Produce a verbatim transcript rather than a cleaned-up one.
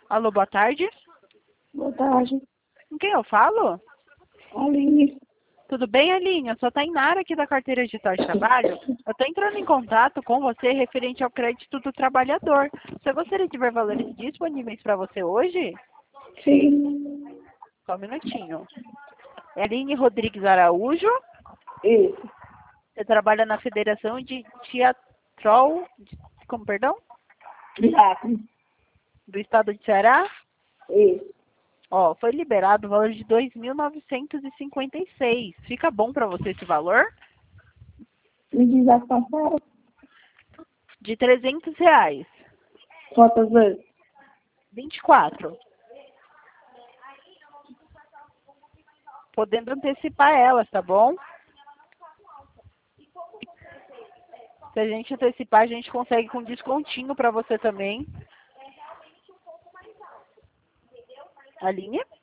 Alô, boa tarde. Boa tarde. Com quem eu falo? Aline. Tudo bem, Aline? Eu sou a Tainara aqui da carteira de de trabalho. Eu estou entrando em contato com você referente ao crédito do trabalhador. Você gostaria de ver valores disponíveis para você hoje? Sim. Só um minutinho. É Aline Rodrigues Araújo. Isso. Você trabalha na Federação de Teatro... Como, perdão? Teatro. Do estado de Ceará? Isso. Ó, foi liberado o valor de dois mil novecentos e cinquenta e seis. Fica bom para você esse valor? Me diz as passadas. De trezentos reais. Quantas vezes? vinte e quatro. Podendo antecipar elas, tá bom? Se a gente antecipar, a gente consegue com descontinho para você também. Aline?